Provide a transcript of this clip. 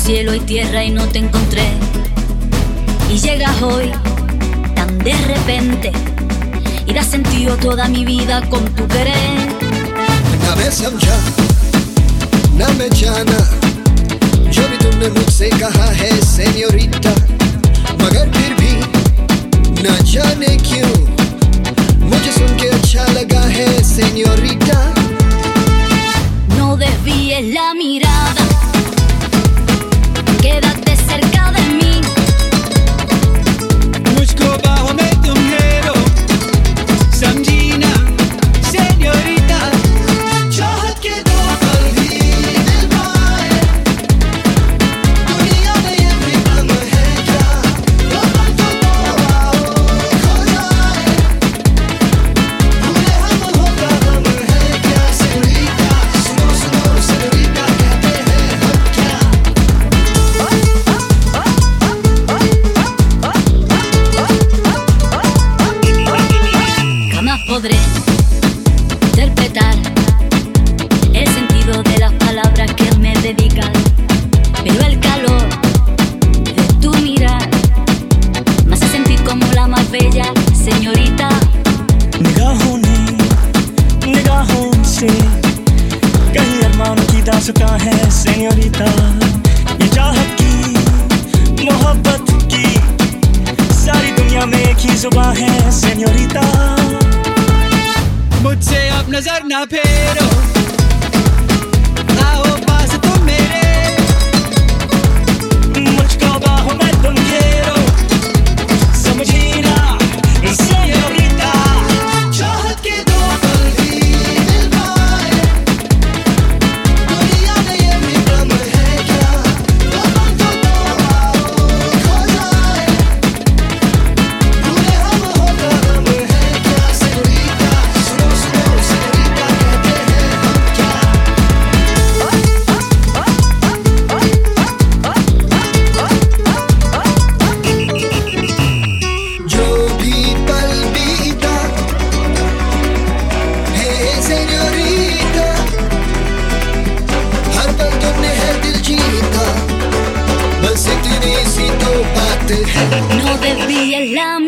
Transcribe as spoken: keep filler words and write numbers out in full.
cielo y tierra y no te encontré. Y llegas hoy tan de repente y das sentido a toda mi vida con tu querer. ना मैं समझा ना मैं जाना जो भी तुमने मुझसे कहा है सेन्योरिटा, मगर फिर भी ना जाने क्यों मुझे सुन के अच्छा लगा है सेन्योरिटा. No desvíes la mirada, quédate cerca de mí. मुझको बाहों में तुम घेरो, समझी ना सेन्योरिटा. चाहत के दो पल भी दिल पाए, दुनिया में ये भी गम है क्या, दो पल तो दो आओ खो जाए, भूले हम होगा गम है क्या सेन्योरिटा. सुनो सुनो सेन्योरिटा कहते हैं हम क्या. Jamás podré interpretar el sentido de las palabras que me dedican, pero el calor de tu mirar me hace sentir como la más bella señorita. निगाहों ने निगाहों से कहीं अरमानों की दास्तां है सेन्योरिटा. ये चाहत की मोहब्बत की सारी दुनिया में एक ही जुबां है सेन्योरिटा. मुझसे अब नजर ना फेरो, आओ पास तुम मेरे. मुझको बाहों में तुम घेरो, समझी ना सेन्योरिटा. चाहत के दो पल भी दिल पाए, दुनिया में ये भी गम है क्या, दो पल तो दो आओ खो जाए, भूले हम होगा गम है क्या सेन्योरिटा. सुनो सुनो सेन्योरिटा कहते हैं हम क्या. जो भी पल बीता है सेन्योरिटा, हर पल तुमने है दिल जीता, बस इतनी सी तो बात है. No desvíes la